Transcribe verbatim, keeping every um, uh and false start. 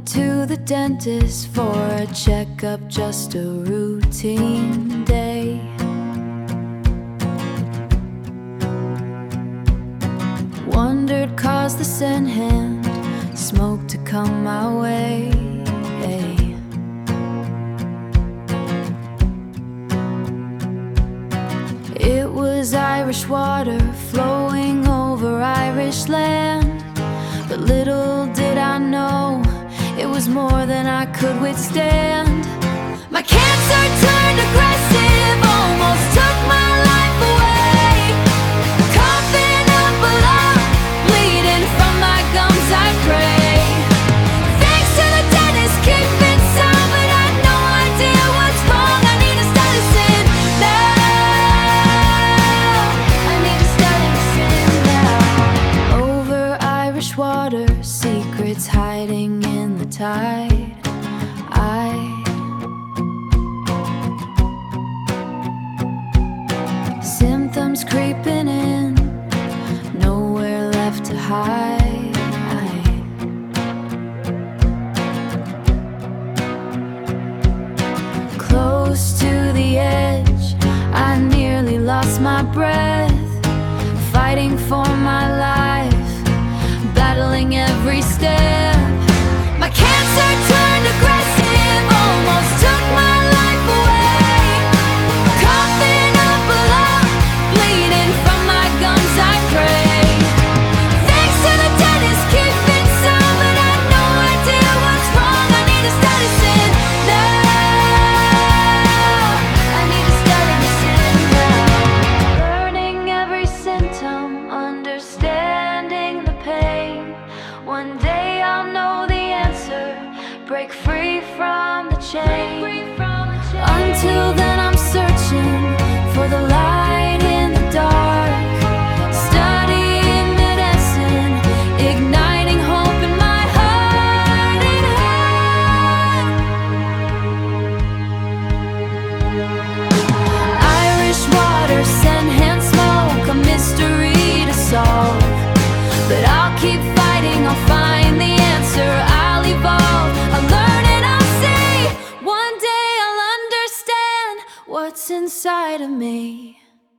to the dentist for a checkup, just a routine day. Wondered cause the sin hand smoke to come my way. It was Irish water flowing over Irish land, but little did I know it was more than I could withstand. My cancer turned aggressive, almost took my life away. Coughing up blood, bleeding from my gums, I pray. Thanks to the dentist, keeping sound, but I had no idea what's wrong. I need to start listening now. I need to start listening now. Over Irish water, secrets hiding in the tide. I symptoms creeping in, nowhere left to hide. Close to the edge, I nearly lost my breath, fighting for my life, battling every step. My cancer turned aggressive, almost took my life away. Coughing up blood, bleeding from my gums, I pray. Thanks to the dentist, keeping sound, but I had no idea what's wrong. I need to start listening now. I need to start listening now. Learning every symptom, understanding the pain. One day I'll know the answer, break free from the chain. Until then I'm searching for the light in the dark, studying medicine, igniting hope in my heart and head. Irish water, scent, hand, smoke, a mystery to solve, but I'll keep fighting, I'll find the answer, I'll evolve, I'll learn and I'll see. One day I'll understand what's inside of me.